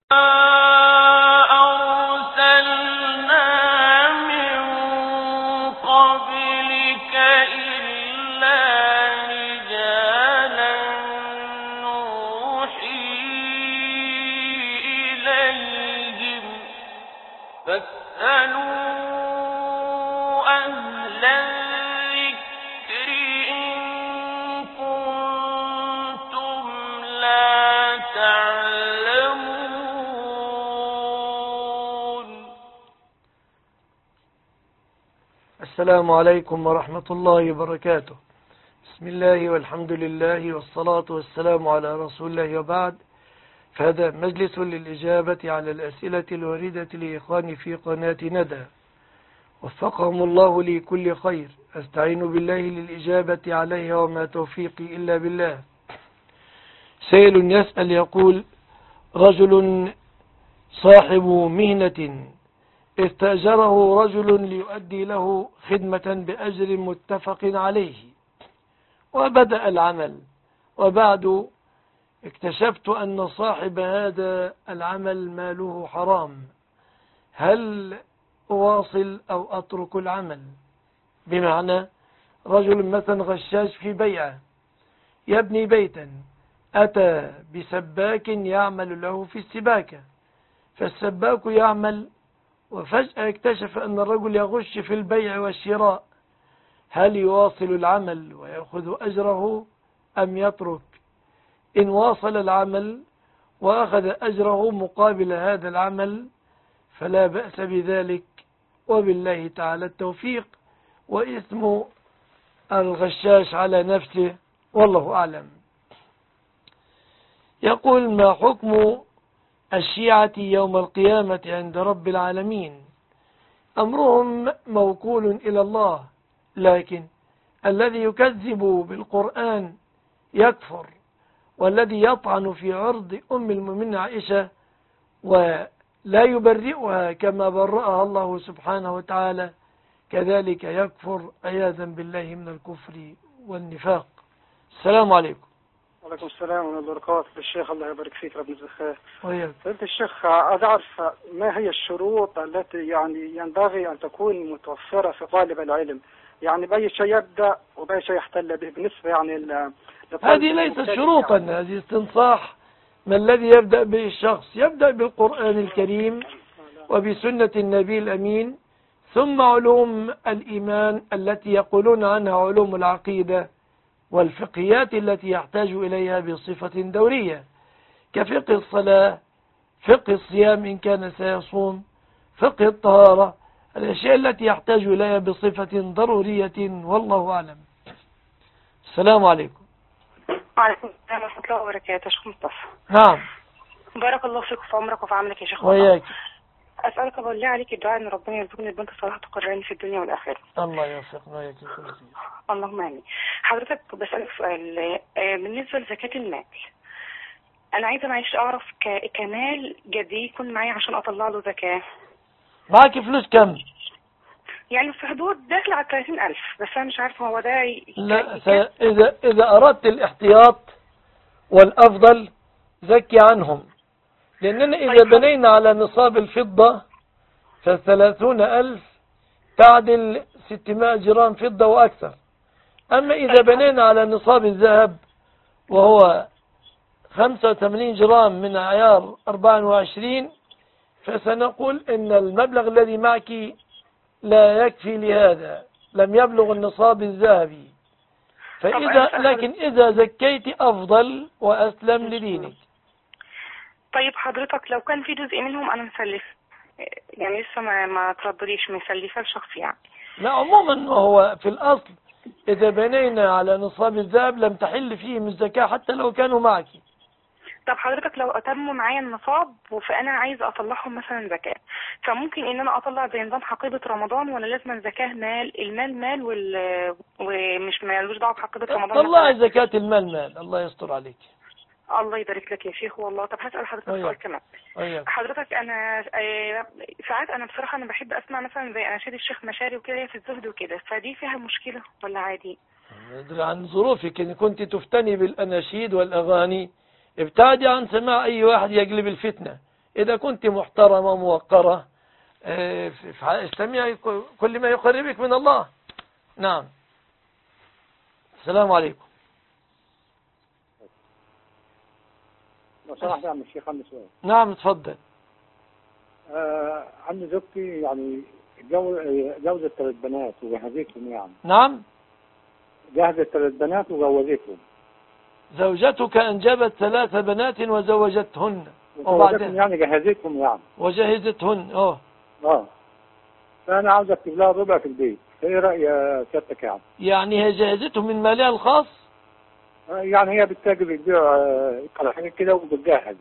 أرسلنا من قبلك إلا رجالا نوحي إليهم فاسألوا أهل الذكر إن كنتم لا تعلمون. السلام عليكم ورحمة الله وبركاته. بسم الله والحمد لله والصلاة والسلام على رسول الله وبعد. فهذا مجلس للإجابة على الأسئلة الواردة لإخواني في قناة ندى، وفقهم الله لكل خير. أستعين بالله للإجابة عليها وما توفيقي إلا بالله. سائل يسأل يقول: رجل صاحب مهنة استأجره رجل ليؤدي له خدمة بأجر متفق عليه، وبدأ العمل، وبعد اكتشفت أن صاحب هذا العمل ماله حرام، هل أواصل أو أترك العمل؟ بمعنى رجل مثلا غشاش في بيعه، يبني بيتا، أتى بسباك يعمل له في السباكة، فالسباك يعمل وفجأة اكتشف أن الرجل يغش في البيع والشراء، هل يواصل العمل ويأخذ أجره أم يترك؟ إن واصل العمل وأخذ أجره مقابل هذا العمل فلا بأس بذلك، وبالله تعالى التوفيق، وإثم الغشاش على نفسه، والله أعلم. يقول: ما حكم الشيعة يوم القيامة عند رب العالمين؟ أمرهم موكول إلى الله، لكن الذي يكذب بالقرآن يكفر، والذي يطعن في عرض أم المؤمنين عائشة ولا يبرئها كما برأها الله سبحانه وتعالى كذلك يكفر، عياذا بالله من الكفر والنفاق. السلام عليكم. وعليكم السلام ورحمة الله وبركاته. الشيخ الله يبارك فيك، ربنا يجزاك خير. وياك. الشيخ، أعرف ما هي الشروط التي يعني ينبغي أن تكون متوفرة في طالب العلم، يعني بأي شيء يبدأ وبأي شيء يحتل به بالنسبة يعني هذه ليست شروطا، هذه استنصاح. ما الذي يبدأ به الشخص؟ يبدأ بالقرآن الكريم وبسنة النبي الأمين، ثم علوم الإيمان التي يقولون عنها علوم العقيدة، والفقهيات التي يحتاج إليها بصفة دورية، كفقه الصلاة، فقه الصيام إن كان سيصوم، فقه الطهارة، الأشياء التي يحتاج إليها بصفة ضرورية، والله أعلم. السلام عليكم. وعليكم السلام ورحمة الله وبركاته. شيخ مصطفى. نعم. بارك الله فيك في عمرك وفي عملك يا شيخ. وياك. أسألك بالله عليك الدعاء أن ربنا يرزقني البنت الصالحة تقررني في الدنيا والآخرة. الله يوفقنا وياك لكل خير. اللهم آمين. حضرتك بسألك سؤال بالنسبة لزكاة المال. أنا عايزة معلش أعرف كمال قد إيه يكون معايا عشان أطلع له زكاة. معك فلوس كم؟ يعني في حدود داخل على 30,000، بس أنا مش عارفة هو ده لا، إذا أردت الاحتياط والأفضل زكي عنهم، لأننا إذا بنينا على نصاب الفضة ف30,000 تعدل 600 جرام فضة وأكثر. أما إذا بنينا على نصاب الذهب وهو 85 جرام من عيار 24، فسنقول إن المبلغ الذي معك لا يكفي لهذا، لم يبلغ النصاب الذهبي. لكن إذا زكيت أفضل وأسلم لدينك. طيب حضرتك لو كان في جزء منهم أنا مسلف، يعني لسه ما تردليش مسلفة لشخص يعني. لا، عموما هو في الأصل إذا بنينا على نصاب الذهب لم تحل فيهم الزكاة حتى لو كانوا معك. طب حضرتك لو أتموا معايا النصاب فأنا عايز أطلعهم مثلا زكاة، فممكن إن أنا أطلع زي نظام حقيبة رمضان، ولا لازم زكاة مال؟ المال مال ومش مالوش دعوة بحقيبة رمضان. طلع زكاة المال مال، الله يستر عليك. الله يبارك لك يا شيخ والله. طب هسأل حضرتك سؤال كمان. حضرتك أنا ساعات أنا بصراحة أنا بحب أسمع مثلا زي أناشيد الشيخ مشاري وكده في الزهد وكده، فدي فيها مشكلة ولا عادي؟ عن ظروفك، إن كنت تفتني بالأناشيد والأغاني ابتعدي عن سماع أي واحد يقلب الفتنة، إذا كنت محترمة موقرة استمعي كل ما يقربك من الله. نعم. السلام عليكم. لو سمحت يا عم الشيخ عندي سؤال. نعم تفضل. عندي زوجتي يعني جوزت 3 بنات وجهزتهم يعني. نعم. جهزت 3 بنات وجوزتهم. زوجتك أنجبت 3 بنات وزوجتهن. وبعدين يعني جهزتهم يعني. وجهزتهن. فأنا عاوز أكتب لها ربع في البيت. إيه رأي سيادتك يعني؟ يعني هي جهزتهم من مالها الخاص؟ يعني هي بتتاجر بتبيع حاجات كده وبتجهز.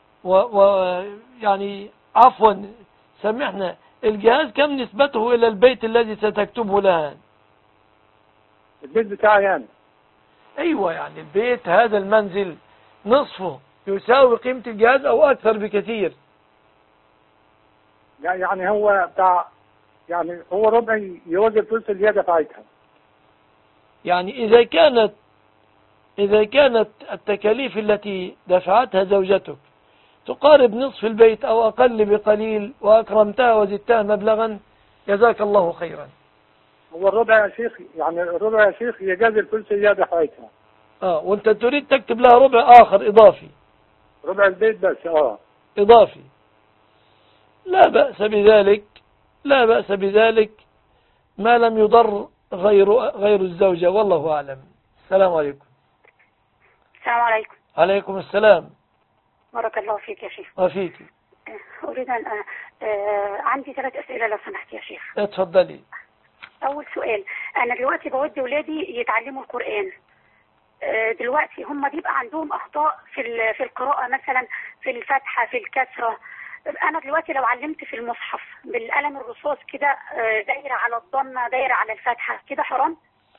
يعني عفوا سامحنا، الجهاز كم نسبته إلى البيت الذي ستكتبه لها؟ البيت بتاعي يعني. أيوة، يعني البيت هذا المنزل نصفه يساوي قيمة الجهاز أو أكثر بكثير. يعني هو بتاع، يعني هو ربع يوازي ثلث الزيادة بتاعتها. يعني إذا كانت التكاليف التي دفعتها زوجتك تقارب نصف البيت أو أقل بقليل وأكرمتها وزدتها مبلغا، جزاك الله خيرا. هو الربع يا شيخ، يعني الربع يا شيخ يجازي ثلث الزيادة بتاعتها. وأنت تريد تكتب لها ربع آخر إضافي. ربع البيت بس. إضافي. لا بأس بذلك ما لم يضر غير الزوجة، والله أعلم. السلام عليكم. السلام عليكم. عليكم السلام. بارك الله فيك يا شيخ. وفيك. أريد أن عندي 3 أسئلة لو سمحت يا شيخ. اتفضلي. أول سؤال، أنا دلوقتي بودي ولادي يتعلموا القرآن. دلوقتي هم بيبقى عندهم أخطاء في القراءة، مثلا في الفتحة في الكسرة. أنا دلوقتي لو علمت في المصحف بالقلم الرصاص كده دايرة على الضمة دايرة على الفتحة، كده حرام؟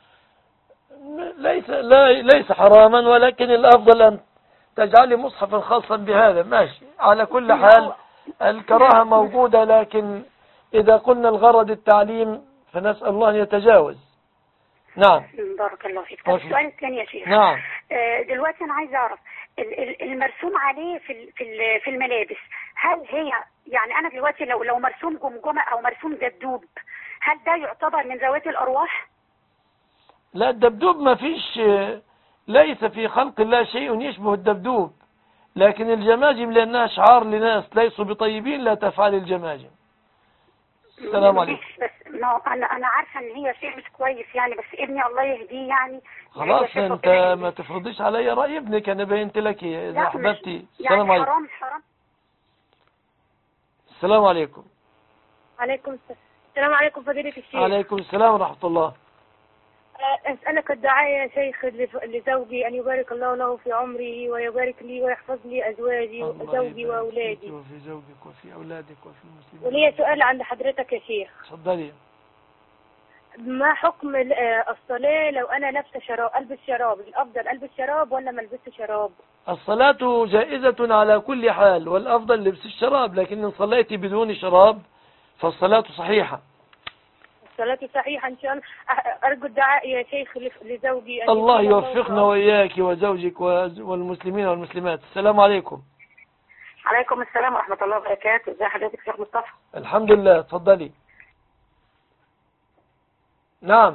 ليس حراما، ولكن الأفضل أن تجعلي مصحفا خاصا بهذا. ماشي، على كل حال الكراهة موجودة، لكن إذا قلنا الغرض التعليم فنسأل الله أن يتجاوز. نعم. بارك الله فيك. طب السؤال الثاني يا شيخ. نعم. دلوقتي أنا عايز أعرف المرسوم عليه في الملابس، هل هي يعني أنا دلوقتي لو مرسوم جمجمة أو مرسوم دبدوب، هل ده يعتبر من ذوات الأرواح؟ لا، الدبدوب ما فيش، ليس في خلق الله شيء يشبه الدبدوب، لكن الجماجم لأنها شعار لناس ليسوا بطيبين لا تفعل الجماجم. السلام عليكم. بس أنا عارفة إن هي شيء مش كويس يعني، بس ابني الله يهديه يعني. خلاص أنت ما تفرضيش علي رأي ابنك، أنا بينت لك إذا أحببتي. السلام يعني عليكم. حرام. السلام عليكم. عليكم السلام عليكم فضيلة الشيخ. عليكم السلام ورحمة الله. أسألك الدعاء يا شيخ لزوجي أن يبارك الله له في عمره ويبارك لي ويحفظ لي أزواجي وزوجي وأولادي. وفي زوجك وفي أولادك وفي المسلمين. ولي سؤال عند حضرتك يا شيخ. تفضلي. ما حكم الصلاة لو أنا لابسة شراب، ألبس شراب، الأفضل ألبس شراب ولا ما ألبسش شراب؟ الصلاة جائزة على كل حال، والأفضل لبس الشراب، لكن إن صليتي بدون شراب فالصلاة صحيحة. الصلاة صحيحة إن شاء الله. أرجو الدعاء يا شيخ لزوجي. الله يوفقنا وإياك وزوجك والمسلمين والمسلمات. السلام عليكم. عليكم السلام ورحمة الله وبركاته. ازي حضرتك شيخ مصطفى؟ الحمد لله. تفضلي. نعم.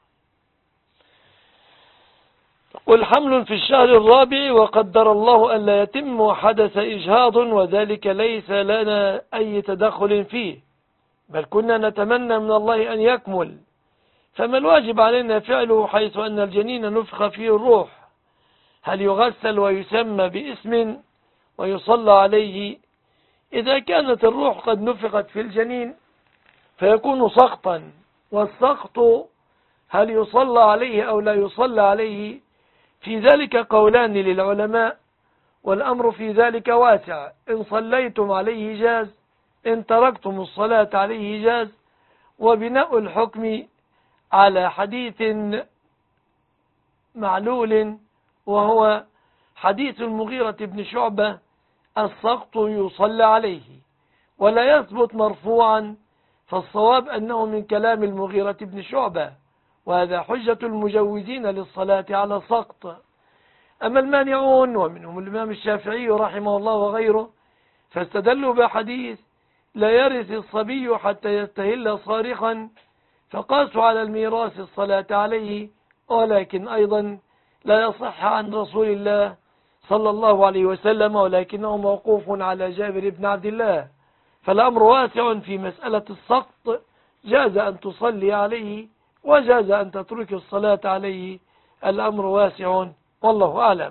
قل حمل في الشهر الرابع وقدر الله ألا يتم وحدث إجهاض، وذلك ليس لنا أي تدخل فيه، بل كنا نتمنى من الله أن يكمل، فما الواجب علينا فعله حيث أن الجنين نفخ فيه الروح؟ هل يغسل ويسمى باسم ويصلى عليه؟ إذا كانت الروح قد نفخت في الجنين فيكون سقطا، والسقط هل يصلى عليه أو لا يصلى عليه؟ في ذلك قولان للعلماء، والأمر في ذلك واسع. إن صليتم عليه جاز، إن تركتم الصلاة عليه جاز. وبناء الحكم على حديث معلول، وهو حديث المغيرة بن شعبة: السقط يصلى عليه، ولا يثبت مرفوعا، فالصواب أنه من كلام المغيرة بن شعبة، وهذا حجة المجوزين للصلاة على السقط. أما المانعون ومنهم الإمام الشافعي رحمه الله وغيره فاستدلوا بحديث لا يرث الصبي حتى يستهل صارخا، فقاسوا على الميراث الصلاة عليه، ولكن أيضا لا يصح عن رسول الله صلى الله عليه وسلم، ولكنه موقوف على جابر بن عبد الله. فالأمر واسع في مسألة السقط، جاز أن تصلي عليه وجاز أن تترك الصلاة عليه، الأمر واسع والله أعلم.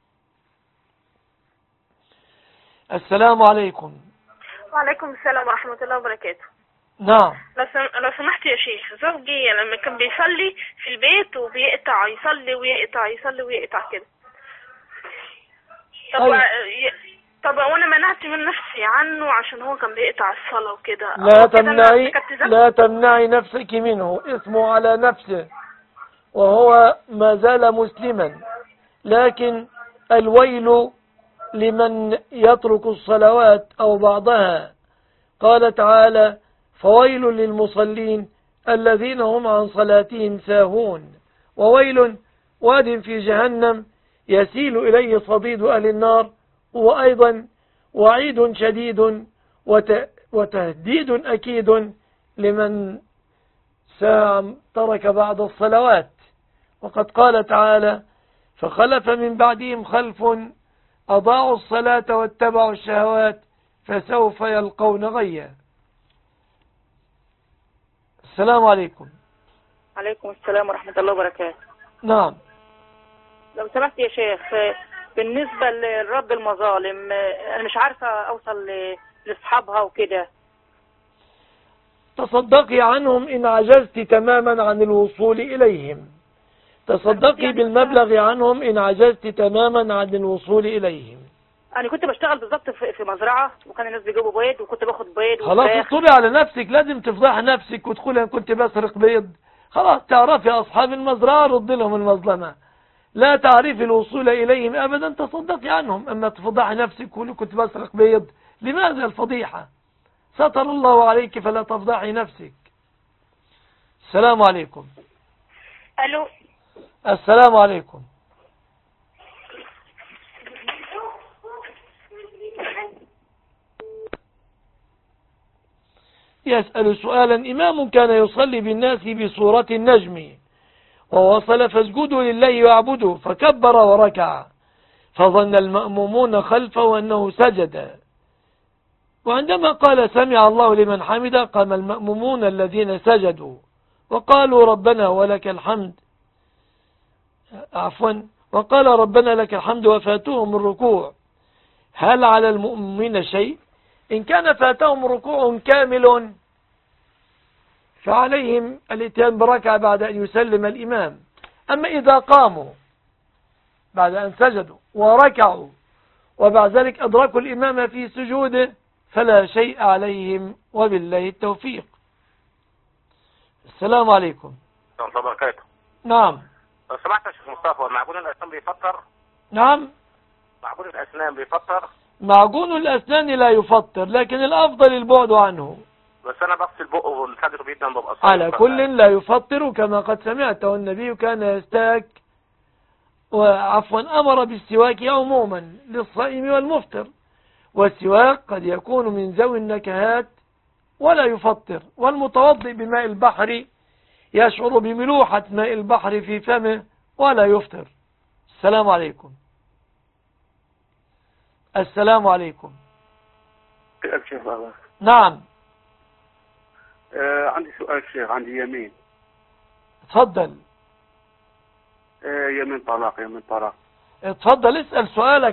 السلام عليكم. وعليكم السلام ورحمة الله وبركاته. نعم. لو سمحت يا شيخ، زوجي لما كان بيصلي في البيت وبيقطع، يصلي ويقطع، يصلي ويقطع كده. طب وانا منعت من نفسي عنه عشان هو كان بيقطع الصلاة وكده. لا تمنعي نفسك منه، اسمه على نفسه وهو ما زال مسلما، لكن الويل لمن يترك الصلوات أو بعضها. قال تعالى: فويل للمصلين الذين هم عن صلاتهم ساهون. وويل واد في جهنم يسيل إليه صديد أهل النار، وأيضا وعيد شديد وتهديد أكيد لمن ترك بعض الصلوات. وقد قال تعالى: فخلف من بعدهم خلف أضاعوا الصلاة واتبعوا الشهوات فسوف يلقون غيا. السلام عليكم. عليكم السلام ورحمة الله وبركاته. نعم. لو سمحت يا شيخ، بالنسبة لرد المظالم، أنا مش عارفة أوصل لأصحابها وكده. تصدقي عنهم إن عجزت تماما عن الوصول إليهم. تصدقي بالمبلغ عنهم إن عجزت تماما عن الوصول إليهم. أنا كنت بشتغل بالضبط في مزرعة، وكان الناس بيجيبوا بيض وكنت باخد بيض. خلاص اطلبي على نفسك، لازم تفضحي نفسك وتقولي أنا كنت بسرق بيض. خلاص تعرفي أصحاب المزرعة، رد لهم المظلمة. لا تعرفي الوصول إليهم أبدا، تصدقي عنهم. أما تفضحي نفسك وقولي كنت بسرق بيض، لماذا الفضيحة؟ ستر الله عليك فلا تفضحي نفسك. السلام عليكم. ألو. السلام عليكم. يسأل سؤالا: إمام كان يصلي بالناس بصورة النجم، ووصل فاسجدوا لله واعبدوا، فكبر وركع، فظن المأمومون خلفه أنه سجد، وعندما قال سمع الله لمن حمد قام المأمومون الذين سجدوا وقالوا ربنا ولك الحمد، وقال ربنا لك الحمد وفاتهم الركوع. هل على المؤمنين شيء؟ إن كان فاتهم ركوع كامل فعليهم الاتيان بركعة بعد أن يسلم الإمام. أما إذا قاموا بعد أن سجدوا وركعوا وبعد ذلك أدركوا الإمام في سجوده فلا شيء عليهم، وبالله التوفيق. السلام عليكم. ورحمة الله وبركاته. نعم. لو سمحت يا شيخ مصطفى، معجون الأسنان بيفطر؟ نعم. معجون الأسنان بيفطر؟ معجون الأسنان لا يفطر، لكن الأفضل البعد عنه. بس أنا بغسل بقه والحاجة بيدنا ببقى صعب. على كل لا يفطر، كما قد سمعت، والنبي كان يستاك أمر بالسواك عموما للصائم والمفطر، والسواك قد يكون من ذوي النكهات ولا يفطر. والمتوضئ بماء البحر يشعر بملوحة ماء البحر في فمه ولا يفطر. السلام عليكم. السلام عليكم. نعم. عندي سؤال شيخ، عندي يمين. تفضل. يمين طلاق، يمين طلاق. تفضل اسأل سؤالك.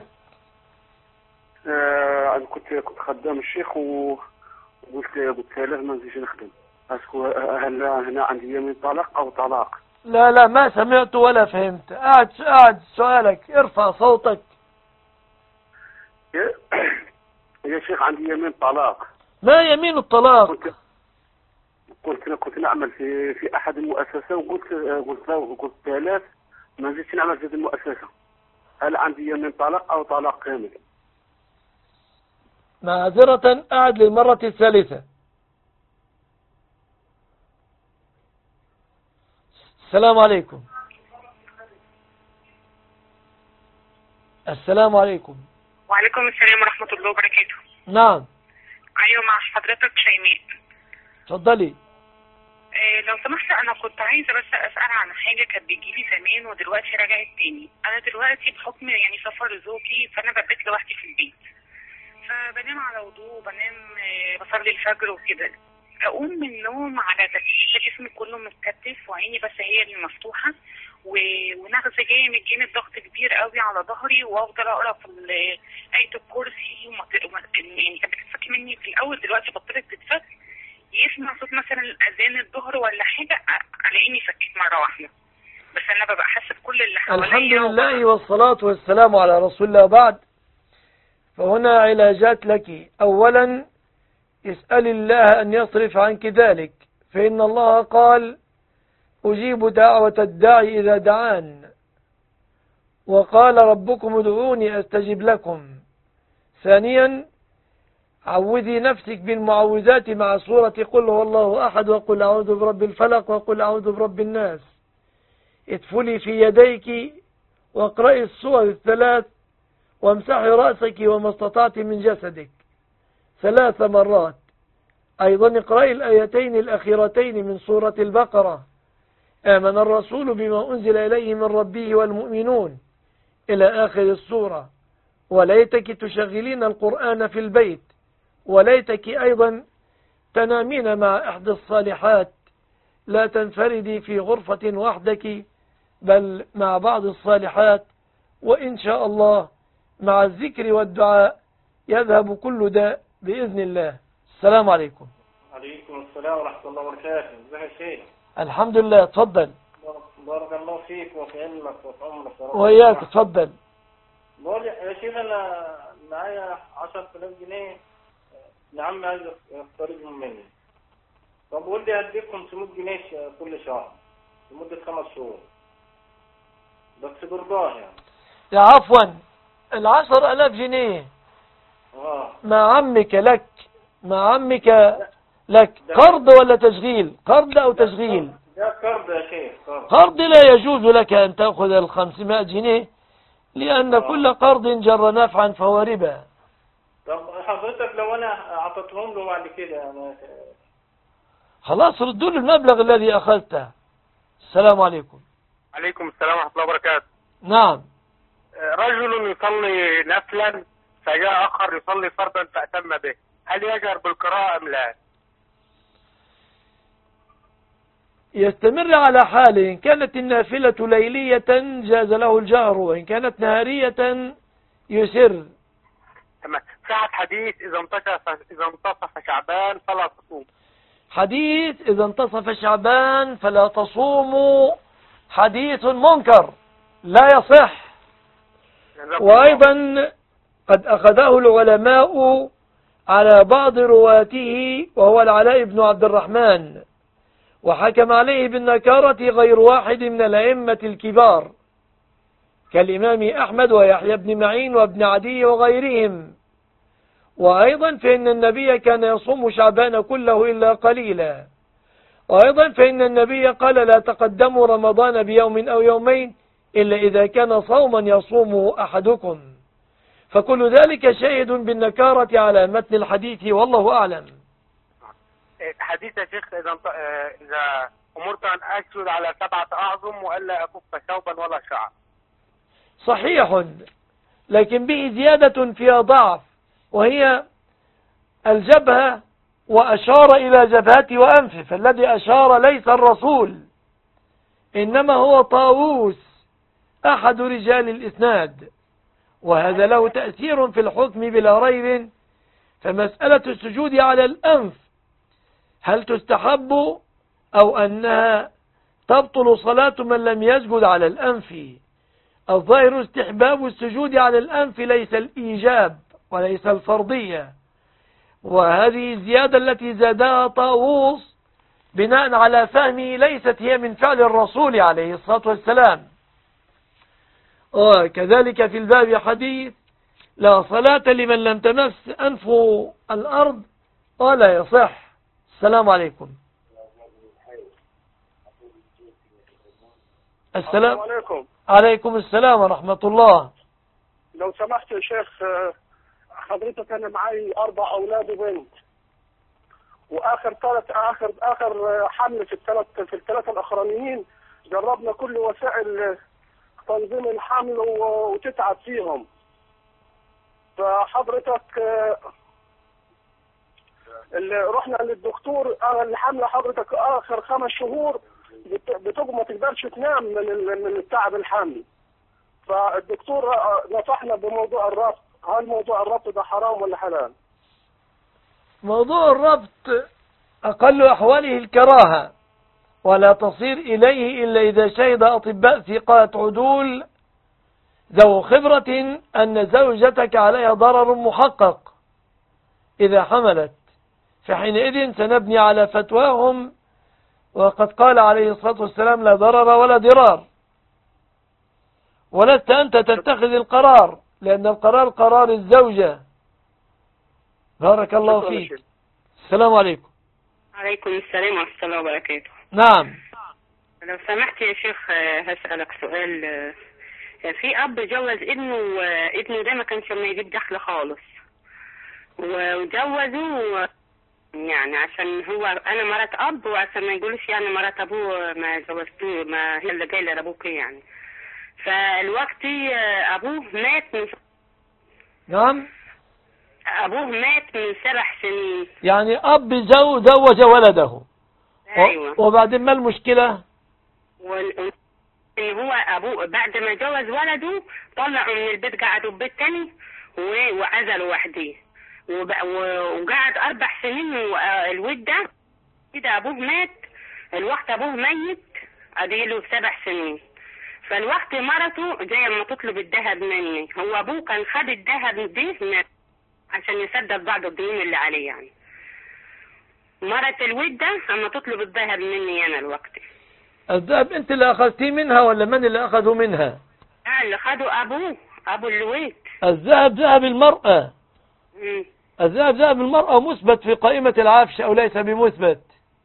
أنا كنت خدام الشيخ وقلت له ما نزيدش نخدم. هل هنا عندي يمين طلاق أو طلاق؟ لا ما سمعت ولا فهمت. قاعد سؤالك، ارفع صوتك. يا شيخ عندي يمين طلاق. ما يمين الطلاق؟ كنت نعمل في أحد المؤسسة، وقلت له ما نزيدش نعمل في المؤسسة. هل عندي يمين طلاق أو طلاق كامل؟ معذرة، أعد للمرة الثالثة. السلام عليكم. السلام عليكم. وعليكم السلام ورحمة الله وبركاته. نعم. ايوه مع حضرتك شيماء. اتفضلي. لو سمحت انا كنت عايزه بس اسال عن حاجه كانت بتجيلي زمان ودلوقتي رجعت تاني. انا دلوقتي بحكم يعني سفر زوجي فانا ببيت لوحدي في البيت، فبنام على وضوء، بنام بصلي الفجر وكده. اقوم من النوم على تكتيف جسمي كله متكتف وعيني بس هي اللي مفتوحه ونغزه جامد ضغط كبير قوي على ظهري، وافضل اقرا في آية الكرسي يعني كانت بتتفك مني في الاول، دلوقتي بطلت تتفك. يسمع صوت مثلا الاذان الظهر ولا حاجه الاقيني فكيت مره واحده، بس انا ببقى حاسه بكل اللي حواليا. الحمد لله والصلاة والسلام على رسول الله. بعد فهنا علاجات لك. اولا اسأل الله ان يصرف عنك ذلك، فإن الله قال أجيب دعوة الداعي إذا دعان، وقال ربكم ادعوني أستجب لكم. ثانيا عوذي نفسك بالمعوذات مع سورة قل هو الله أحد، وقل أعوذ برب الفلق، وقل أعوذ برب الناس. ادفلي في يديك واقرأي السور الثلاث، وامسحي رأسك وما استطعت من جسدك 3 مرات. أيضا اقرأي الآيتين الأخيرتين من سورة البقرة، آمن الرسول بما أنزل إليه من ربه والمؤمنون إلى آخر السورة. وليتك تشغلين القرآن في البيت، وليتك أيضا تنامين مع إحدى الصالحات، لا تنفردي في غرفة وحدك بل مع بعض الصالحات، وإن شاء الله مع الذكر والدعاء يذهب كل داء بإذن الله. السلام عليكم. عليكم السلام ورحمة الله وبركاته. ازيك يا شيخ؟ الحمد لله. اتفضل. بارك الله فيك وفي علمك وفي عمرك. وإياك. اتفضل. بقول يا شيخ أنا معايا 10,000 جنيه لعمي عايز يقترضهم مني، طب بقول لي هديك 500 جنيه كل شهر لمدة 5 شهور بس برضاه يعني. يا عفوا 10,000 جنيه مع عمك لك، مع عمك لك قرض ولا تشغيل؟ قرض أو تشغيل؟ ده قرض يا شيخ. قرض لا يجوز لك أن تأخذ 500 جنيه لأن كل قرض جر نفعا فهو ربا. طب حضرتك لو أنا أعطيتهم له بعد كده يعني خلاص ردوا له المبلغ الذي أخذته. السلام عليكم. عليكم السلام ورحمة الله وبركاته. نعم. رجل يصلي نفلا فجاء آخر يصلي فرضا فأتم به، هل يجهر بالقراءة أم لا؟ يستمر على حاله. إن كانت النافلة ليلية جاز له الجهر، وإن كانت نهارية يسر. تمام. ساعة حديث إذا انتصف شعبان فلا تصوم. حديث إذا انتصف شعبان فلا تصوموا حديث منكر لا يصح. وأيضا قد أخذه العلماء على بعض رواته وهو العلاء بن عبد الرحمن، وحكم عليه بالنكارة غير واحد من الأئمة الكبار كالإمام أحمد ويحيى بن معين وابن عدي وغيرهم. وأيضا فإن النبي كان يصوم شعبان كله إلا قليلا. وأيضا فإن النبي قال لا تقدموا رمضان بيوم أو يومين إلا إذا كان صوما يصومه أحدكم. فكل ذلك شاهد بالنكارة على متن الحديث والله أعلم. حديث يا شيخ إذا أمرت أن أسجد على 7 أعظم وألا أكف ثوبا ولا شعر. صحيح، لكن به زيادة فيها ضعف، وهي الجبهة، وأشار إلى جبهته وأنفه، فالذي أشار ليس الرسول إنما هو طاووس أحد رجال الإسناد، وهذا له تأثير في الحكم بلا ريب. فمسألة السجود على الأنف هل تستحب أو أنها تبطل صلاة من لم يسجد على الأنف؟ الظاهر استحباب السجود على الأنف ليس الإيجاب وليس الفرضية، وهذه الزيادة التي زادها طاووس بناء على فهمه ليست هي من فعل الرسول عليه الصلاة والسلام. وكذلك في الباب حديث لا صلاة لمن لم تمس أنفه الأرض ولا يصح. السلام عليكم. السلام عليكم. عليكم السلام ورحمة الله. لو سمحت يا شيخ، حضرتك انا معي 4 اولاد وبنت، واخر حمل في الثلاثه الاخرانيين جربنا كل وسائل تنظيم الحمل وتتعب فيهم. فحضرتك اللي رحنا للدكتور الحمل حضرتك اخر 5 شهور ما تقدرش تنام من التعب الحمل. فالدكتور نصحنا بموضوع الربط. هل موضوع الربط ده حرام ولا حلال؟ موضوع الربط أقل أحواله الكراهة، ولا تصير إليه إلا إذا شهد أطباء ثقات عدول ذو خبرة أن زوجتك عليها ضرر محقق إذا حملت، فحينئذ سنبني على فتواهم، وقد قال عليه الصلاة والسلام لا ضرر ولا ضرار. ولست أنت تتخذ القرار، لأن القرار قرار الزوجة. بارك الله فيك. السلام عليكم. عليكم السلام ورحمة الله وبركاته. نعم. لو سمحت يا شيخ هسألك سؤال. في أب جوز ابنه ده ما كانش ما يجيب دخل خالص، وجوزه يعني عشان هو أنا مرات أب، وعشان ما يقولوش يعني مرات أبوه ما جوزتوه، ما هي اللي جاية لأبوك يعني. فالوقت أبوه مات من نعم أبوه مات من 7 سنين. يعني أب زوج ولده. أيوة. وبعدين ما المشكلة؟ إن هو أبوه بعد ما جوز ولده طلعوا من البيت، قعدوا في بيت تاني وعزلوا وحديه، وقعد 4 سنين. الود ده كده أبوه مات، الوقت أبوه ميت أديله 7 سنين. فالوقت مرته جاية لما تطلب الذهب مني، هو أبوه كان خد الذهب ده عشان يسدد بعض الديون اللي عليه يعني. مرت الود ده اما تطلب الذهب مني أنا الوقت. الذهب أنت اللي أخذتيه منها ولا من اللي أخذه منها؟ اللي خده أبو الويت. الذهب ذهب المرأة. الذهب ذهب المرأة مثبت في قائمة العفش أو ليس بمثبت؟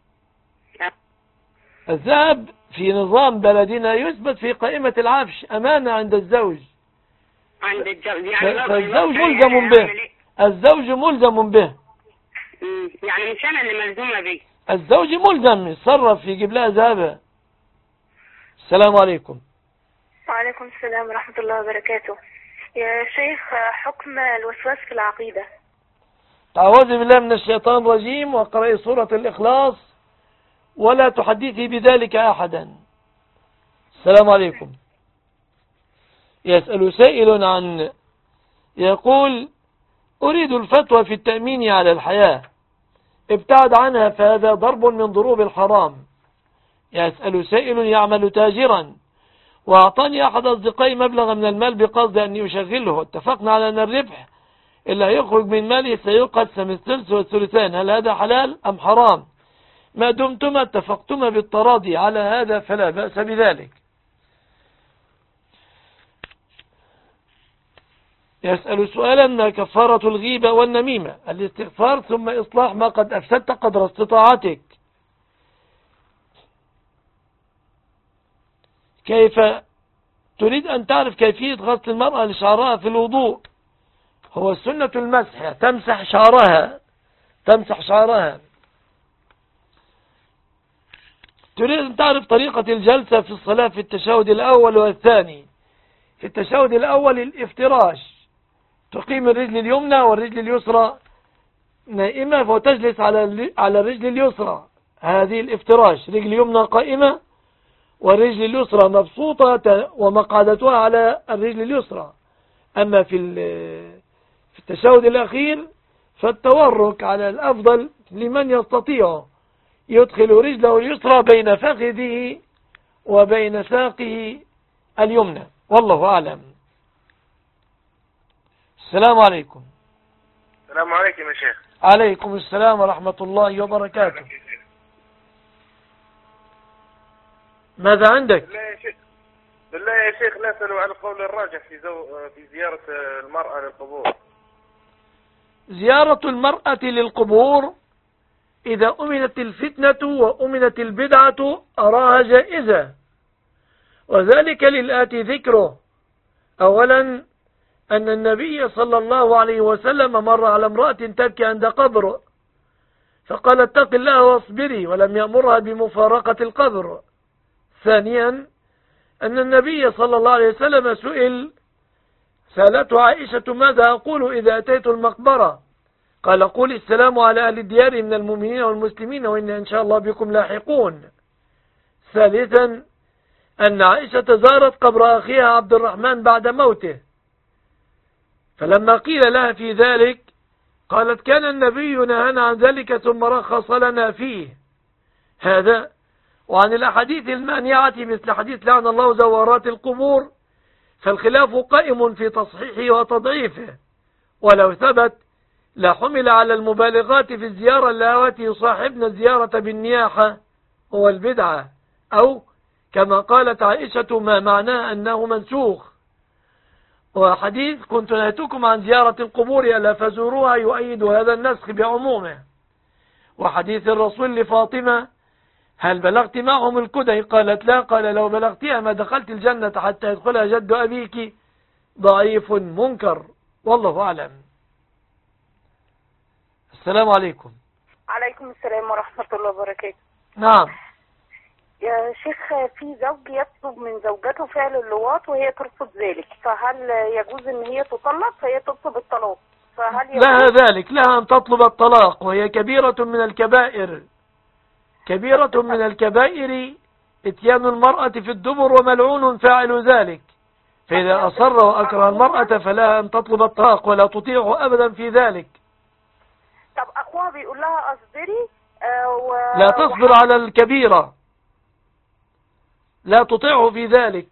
الذهب في نظام بلدنا يثبت في قائمة العفش أمانة عند الزوج. عند الزوج يعني فالزوج ملزم به. الزوج ملزم به. يعني مش أنا اللي ملزومة به. الزوج ملزم يتصرف يجيب لها ذهبها. السلام عليكم. وعليكم السلام ورحمة الله وبركاته. يا شيخ حكم الوسواس في العقيدة. تعوذ بالله من الشيطان الرجيم وقرأي سورة الإخلاص ولا تحدثي بذلك أحدا. السلام عليكم. يسأل سائل عن يقول أريد الفتوى في التأمين على الحياة، ابتعد عنها فهذا ضرب من ضروب الحرام. يسأل سائل يعمل تاجرا وأعطاني أحد أصدقائي مبلغا من المال بقصد أن يشغله، اتفقنا على أن الربح اللي هيخرج من ماله سيقسم الثلث والثلثان، هل هذا حلال أم حرام؟ ما دمتما اتفقتما بالتراضي على هذا فلا بأس بذلك. يسأل سؤالا كفارة الغيبة والنميمة الاستغفار ثم إصلاح ما قد أفسدت قدر استطاعتك. كيف تريد أن تعرف كيفية غسل المرأة لشعرها في الوضوء؟ هو السنة المسح، تمسح شعرها. تريد أن تعرف طريقة الجلسة في الصلاة في التشهد الأول والثاني. في التشهد الأول الافتراش، تقيم الرجل اليمنى والرجل اليسرى نائمة وتجلس على الرجل اليسرى، هذه الافتراش، رجل يمنى قائمة والرجل اليسرى مبسوطة ومقعدتها على الرجل اليسرى. أما في التشهد الأخير فالتورك على الأفضل لمن يستطيع، يدخل رجله اليسرى بين فخذه وبين ساقه اليمنى، والله أعلم. السلام عليكم. السلام عليكم يا شيخ. عليكم السلام ورحمة الله وبركاته. ماذا عندك؟ بالله يا شيخ نسأل عن القول الراجح في زيارة المرأة للقبور. زيارة المرأة للقبور إذا أمنت الفتنة وأمنت البدعة أراها جائزة، وذلك للآتي ذكره. أولا أن النبي صلى الله عليه وسلم مر على امرأة تبكي عند قبر، فقال اتق الله واصبري، ولم يأمرها بمفارقة القبر. ثانيا أن النبي صلى الله عليه وسلم سألته عائشة ماذا أقول إذا أتيت المقبرة؟ قال قول السلام على أهل الديار من المؤمنين والمسلمين وإن إن شاء الله بكم لاحقون. ثالثا أن عائشة زارت قبر أخيها عبد الرحمن بعد موته، فلما قيل لها في ذلك قالت كان النبي نهانا عن ذلك ثم رخص لنا فيه. هذا وعن الأحاديث المانعة مثل حديث لعن الله زوارات القبور، فالخلاف قائم في تصحيحه وتضعيفه، ولو ثبت لحمل على المبالغات في الزيارة اللواتي يصاحبن الزيارة بالنياحة والبدعة، أو كما قالت عائشة ما معناه أنه منسوخ. وحديث كنت نهيتكم عن زيارة القبور ألا فزوروها يؤيد هذا النسخ بعمومه. وحديث الرسول لفاطمة هل بلغت معهم الكدي؟ قالت لا، قال لو بلغتها ما دخلت الجنة حتى يدخلها جد أبيك، ضعيف منكر، والله أعلم. السلام عليكم. عليكم السلام ورحمة الله وبركاته. نعم يا شيخ، في زوج يطلب من زوجته فعل اللواط وهي ترفض ذلك، فهل يجوز ان هي تطلق؟ فهي تطلب الطلاق، فهل يجوز؟ لها ذلك، لها أن تطلب الطلاق، وهي كبيرة من الكبائر، كبيرة من الكبائر اتيان المرأة في الدبر وملعون فاعل ذلك، فإذا أصر وأكره المرأة فلها أن تطلب الطلاق ولا تطيعه أبدا في ذلك. طب أخوها بيقول لها أصبري لا تصبر على الكبيرة، لا تطيعه في ذلك.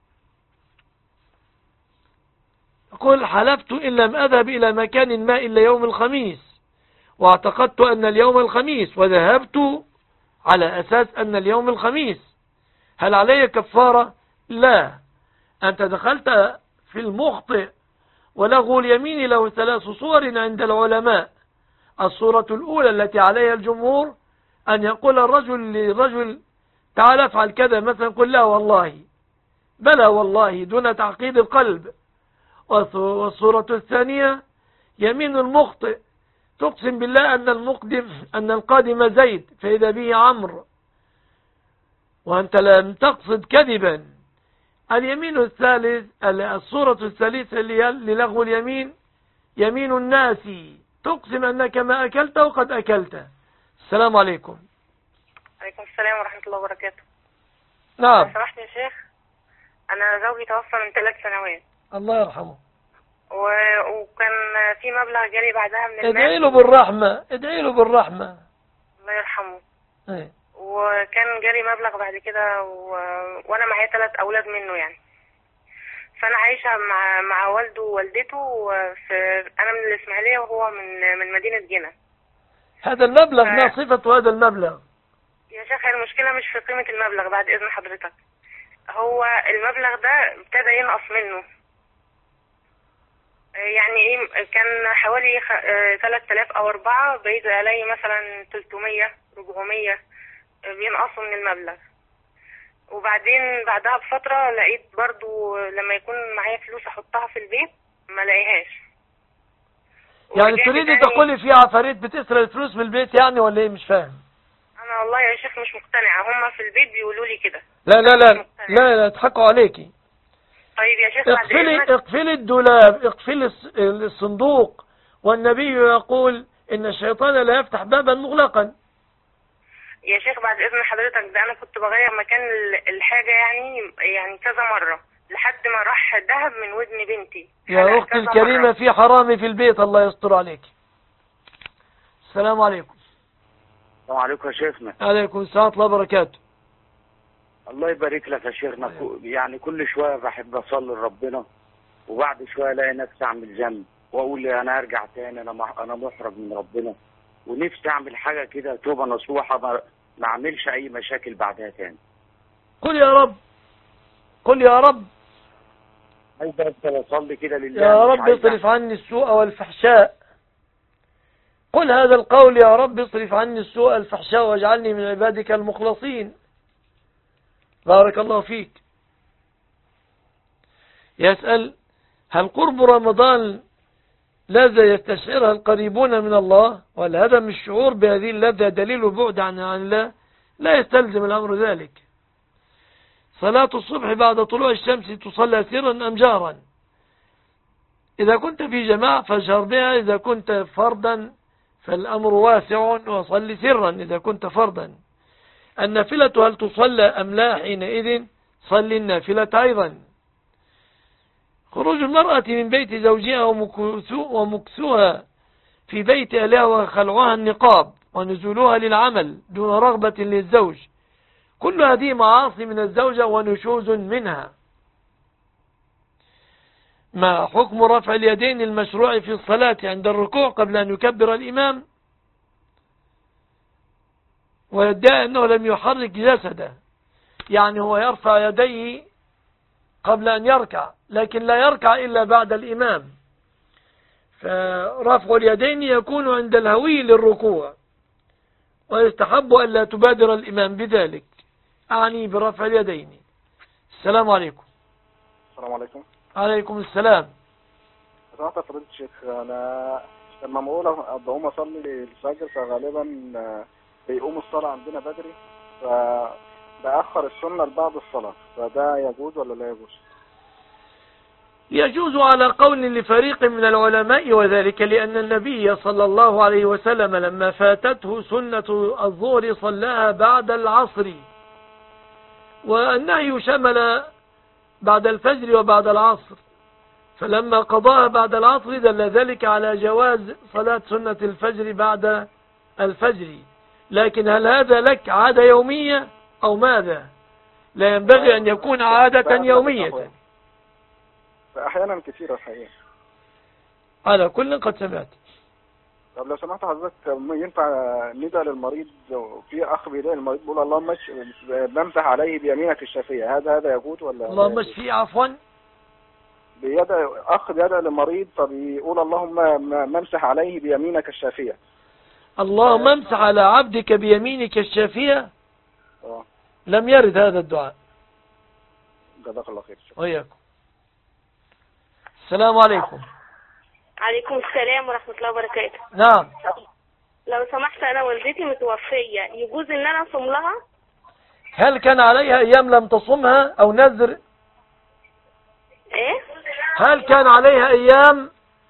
قل حلفت إن لم أذهب إلى مكان ما إلا يوم الخميس، واعتقدت أن اليوم الخميس وذهبت على أساس أن اليوم الخميس، هل علي كفارة؟ لا. أنت دخلت في المخطئ، ولغو اليمين له 3 صور عند العلماء. الصورة الأولى التي عليها الجمهور أن يقول الرجل للرجل تعال افعل كذا مثلا، قل لا والله، بلى والله، دون تعقيد القلب. والصورة الثانية يمين المخطئ، تقسم بالله أن القادم زيد فإذا به عمرو، وأنت لم تقصد كذبا. اليمين الثالث، الصورة الثالثة للغو اليمين يمين الناس، تقسم أنك ما أكلت وقد أكلت. السلام عليكم. عليكم السلام ورحمة الله وبركاته. نعم. سمحت يا شيخ، أنا زوجي توفى من 3 سنوات. الله يرحمه. وكان في مبلغ جالي بعدها من المال. ادعي له بالرحمة، ادعي له بالرحمة. الله يرحمه. ايه. وكان جالي مبلغ بعد كده وأنا معايا 3 أولاد منه يعني. فأنا عايشة مع والده ووالدته أنا من الإسماعيلية وهو من مدينة جنة. هذا المبلغ ما صفة هذا المبلغ؟ يا شيخ المشكلة مش في قيمة المبلغ بعد إذن حضرتك. هو المبلغ ده ابتدى ينقص منه، يعني ايه، كان حوالي 3000 أو 4، بقيت ألاقي مثلا 300 400 بينقصوا من المبلغ. وبعدين بعدها بفترة لقيت برضو لما يكون معايا فلوس أحطها في البيت ما لاقيهاش. يعني تريدي تقولي في عفاريت بتسرق الفلوس من البيت يعني، ولا ايه؟ مش فاهم. أنا والله يا شيخ مش مقتنعة، هم في البيت بيقولوا لي كده. لا لا لا لا لا، تحقوا عليكي. طيب يا شيخ، اقفلي الدولاب، اقفلي الصندوق، والنبي يقول إن الشيطان لا يفتح بابا مغلقا. يا شيخ بعد إذن حضرتك، ده أنا كنت بغير مكان الحاجة يعني كذا مرة لحد ما راح ذهب من ودن بنتي. يا أختي الكريمة، في حرامي في البيت، الله يستر عليك. السلام عليكم. السلام عليكم يا شيخنا. عليكم السلام ورحمة الله وبركاته. الله يبارك لك يا شيخنا. يعني كل شوية بحب أصلي لربنا، وبعد شوية ألاقي نفسي أعمل ذنب وأقول أنا أرجع تاني، أنا محرج من ربنا، ونفسي أعمل حاجة كده توبة نصوحة ما أعملش أي مشاكل بعدها تاني. قل يا رب، قل يا رب. عايز أفضل أصلي كده لله. يا رب اصرف عني السوء والفحشاء. قل هذا القول: يا رب اصرف عني السوء والفحشاء واجعلني من عبادك المخلصين. بارك الله فيك. يسأل: هل قرب رمضان لذة يستشعرها القريبون من الله، ولا هذا من الشعور بهذه اللذة دليل بعد عن الله؟ لا يستلزم الأمر ذلك. صلاة الصبح بعد طلوع الشمس تصلى سرا أم جهرا؟ إذا كنت في جماعة فاجهر بها، إذا كنت فردا فالأمر واسع وصلي سرا إذا كنت فردا. النافلة هل تصلى أم لا؟ حينئذ صلي النافلة أيضا. خروج المرأة من بيت زوجها ومكسوها في بيت أهلها وخلعها النقاب ونزولها للعمل دون رغبة للزوج، كل هذه معاصي من الزوجة ونشوز منها. ما حكم رفع اليدين المشروع في الصلاة عند الركوع قبل أن يكبر الإمام، ويدعي أنه لم يحرك جسده، يعني هو يرفع يديه قبل أن يركع لكن لا يركع إلا بعد الإمام، فرفع اليدين يكون عند الهوي للركوع، ويستحب أن لا تبادر الإمام بذلك، أعني برفع اليدين. السلام عليكم. السلام عليكم. عليكم السلام. سمعت فضيلة الشيخ، أنا لما بقوم أصلي الفجر فغالبا بيقوم الصلاة عندنا بدري، فبأخر السنة لبعد الصلاة، فده يجوز ولا لا يجوز؟ يجوز على قول لفريق من العلماء، وذلك لأن النبي صلى الله عليه وسلم لما فاتته سنة الظهر صلاها بعد العصر، والنهي شمل بعد الفجر وبعد العصر، فلما قضاها بعد العصر دل ذلك على جواز صلاة سنة الفجر بعد الفجر. لكن هل هذا لك عادة يومية أو ماذا؟ لا ينبغي أن يكون عادة يومية، فأحيانا كثيرة الحقيقة. على كل قد سمعت. طب لو سمحت حضرتك، ينفع ندى للمريض؟ في أخ بيدعي المريض بيقول اللهم بمسح عليه بيمينك الشافية، هذا يجوز ولا؟ اللهم اشفيه عفوا. أخ بيدعي للمريض فبيقول اللهم امسح عليه بيمينك الشافية. اللهم امسح على عبدك بيمينك الشافية. لم يرد هذا الدعاء. جزاك الله خير. وإياكم. السلام عليكم. عليكم السلام ورحمة الله وبركاته. نعم. لو سمحت، أنا والدتي متوفية، يجوز إن أنا أصوم لها؟ هل كان عليها أيام لم تصمها أو نذر؟ إيه؟ هل كان عليها أيام؟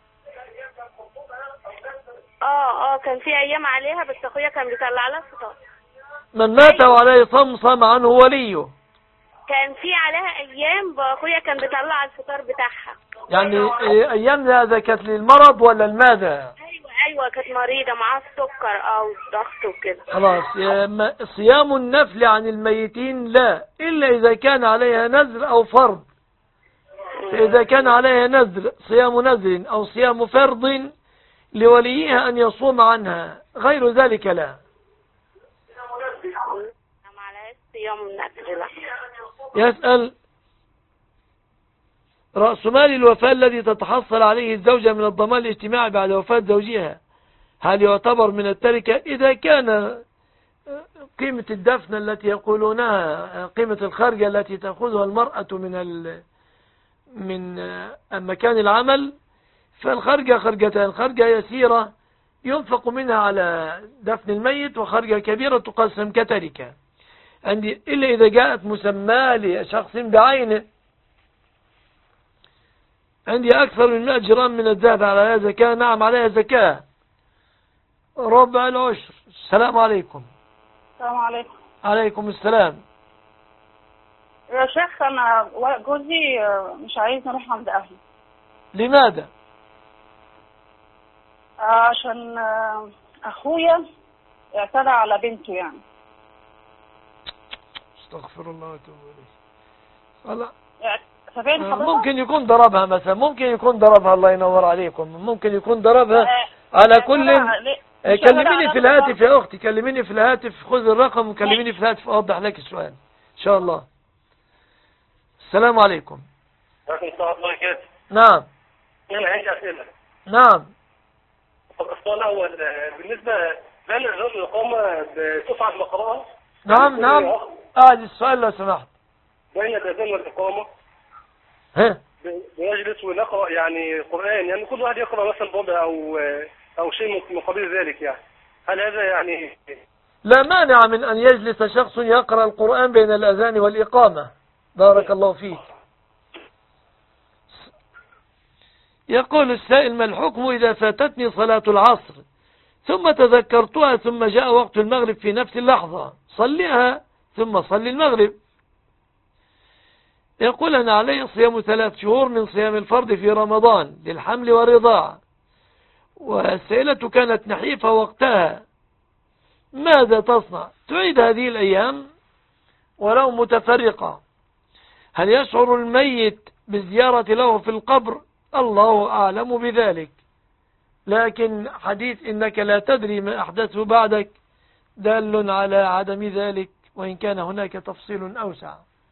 كان في أيام عليها، بس أخويا كان بيطلع لها الفطار. من مات وعليه صم صام عنه وليه. كان في عليها أيام أخويا كان بيطلع الفطار بتاعها. يعني أيام هذا كانت للمرض ولا الماذا؟ أيوة كانت مريضة معاها السكر أو الضغط وكده. خلاص، صيام النفل عن الميتين لا، إلا إذا كان عليها نذر أو فرض. فإذا كان عليها نذر، صيام نذر أو صيام فرض لوليها أن يصوم عنها، غير ذلك لا. يسأل: رأس مال الوفاة الذي تتحصل عليه الزوجة من الضمان الاجتماعي بعد وفاة زوجها هل يعتبر من التركة؟ إذا كان قيمة الدفن التي يقولونها قيمة الخرجة التي تأخذها المرأة من مكان العمل، فالخرجة خرجتان: خرجة يسيرة ينفق منها على دفن الميت، وخرجة كبيرة تقسم كتركة. عندي إلا إذا جاءت مسمى لشخص بعينه. عندي أكثر من 100 جرام من الذهب عليها زكاة. نعم عليها زكاة، ربع العشر. السلام عليكم. السلام عليكم. عليكم السلام. يا شيخ، أنا جوزي مش عايز نروح عند أهلي. لماذا؟ عشان أخويا اعتدى على بنته يعني. استغفر الله واتوب إليه. ممكن يكون ضربها مثلا، ممكن يكون ضربها. الله ينور عليكم. ممكن يكون ضربها. على كل كلميني في الهاتف يا أختي، كلميني في الهاتف، خذ الرقم وكلميني في الهاتف أوضح لك السؤال إن شاء الله. السلام عليكم. وعليكم السلام ورحمة الله وبركاته. نعم. أنا عندي أسئلة. نعم. السؤال الأول بالنسبة لأن الإقامة بتصعد مقرأة. نعم. السؤال لو سمحت. بين الأذان والإقامة. ها؟ بنجلس ونقرأ يعني قرآن، يعني كل واحد يقرأ مثلا ربع أو شيء من قبيل ذلك يعني. هل هذا يعني؟ لا مانع من أن يجلس شخص يقرأ القرآن بين الأذان والإقامة. بارك الله فيك. يقول السائل: ما الحكم إذا فاتتني صلاة العصر ثم تذكرتها ثم جاء وقت المغرب في نفس اللحظة؟ صليها ثم صلي المغرب. يقول: أنا علي صيام 3 شهور من صيام الفرض في رمضان للحمل والرضاعة، والسائلة كانت نحيفة وقتها، ماذا تصنع؟ تعيد هذه الأيام ولو متفرقة. هل يشعر الميت بالزيارة له في القبر؟ الله أعلم بذلك، لكن حديث إنك لا تدري ما أحدثه بعدك دال على عدم ذلك، وإن كان هناك تفصيل أوسع.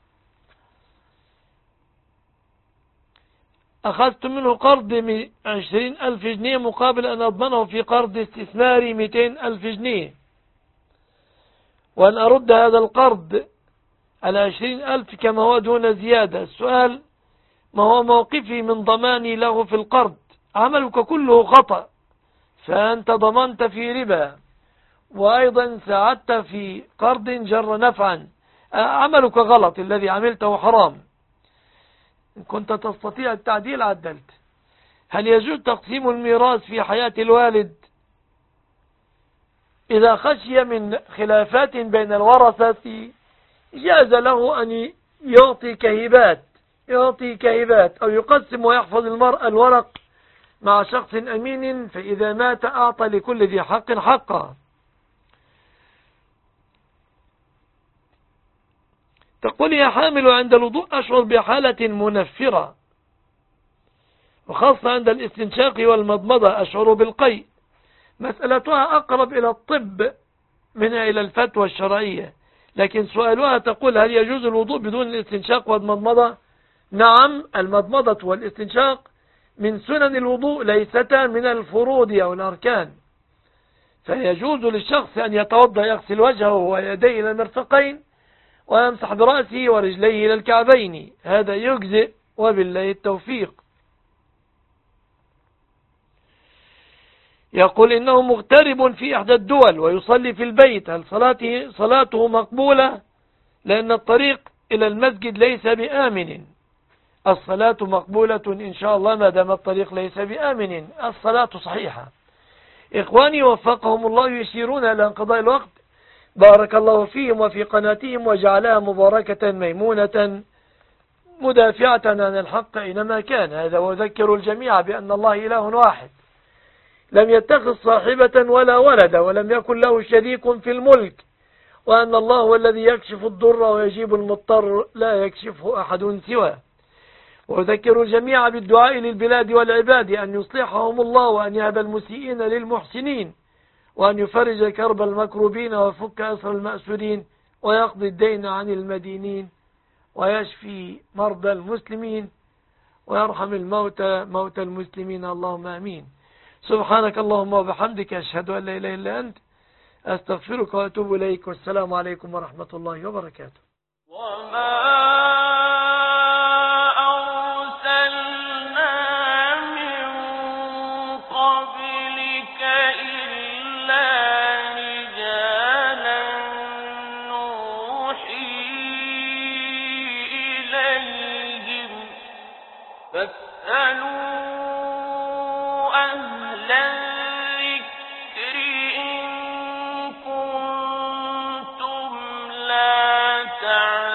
أخذت منه قرض 20,000 جنيه مقابل أن أضمنه في قرض استثماري 200,000 جنيه، وأن أرد هذا القرض على 20,000 كما هو دون زيادة. السؤال: ما هو موقفي من ضماني له في القرض؟ عملك كله خطأ، فأنت ضمنت في ربا، وأيضا ساعدت في قرض جر نفعا. عملك غلط، الذي عملته حرام. إن كنت تستطيع التعديل عدلت. هل يجوز تقسيم الميراث في حياة الوالد؟ إذا خشي من خلافات بين الورثة جاز له أن يعطي كهبات أو يقسم ويحفظ المرء الورق مع شخص أمين، فإذا مات أعطى لكل ذي حق حقه. تقول: يا حامل عند الوضوء أشعر بحالة منفرة، وخاصة عند الاستنشاق والمضمضة أشعر بالقيء. مسألتها أقرب إلى الطب منها إلى الفتوى الشرعية، لكن سؤالها تقول: هل يجوز الوضوء بدون الاستنشاق والمضمضة؟ نعم، المضمضة والاستنشاق من سنن الوضوء، ليستا من الفروض أو الأركان. فيجوز للشخص أن يتوضأ، يغسل وجهه ويديه إلى المرفقين، ويمسح برأسه ورجليه إلى الكعبين، هذا يجزئ، وبالله التوفيق. يقول: إنه مغترب في إحدى الدول ويصلي في البيت، هل صلاته مقبولة؟ لأن الطريق إلى المسجد ليس بآمن. الصلاة مقبولة إن شاء الله ما دام الطريق ليس بآمن، الصلاة صحيحة. إخواني وفقهم الله يشيرون إلى انقضاء الوقت، بارك الله فيهم وفي قناتهم وجعلها مباركة ميمونة مدافعة عن الحق أينما كان. هذا وذكر الجميع بأن الله إله واحد، لم يتخذ صاحبة ولا ولد، ولم يكن له شريك في الملك، وأن الله هو الذي يكشف الضر ويجيب المضطر لا يكشفه أحد سواه. وذكر الجميع بالدعاء للبلاد والعباد أن يصلحهم الله، وأن يهب المسيئين للمحسنين، وأن يفرج كرب المكروبين ويفك أسر المأسورين، ويقضي الدين عن المدينين، ويشفي مرضى المسلمين، ويرحم موتى المسلمين، اللهم آمين. سبحانك اللهم وبحمدك، أشهد أن لا إله إلا أنت، أستغفرك وأتوب إليك، والسلام عليكم ورحمة الله وبركاته. تعلمون.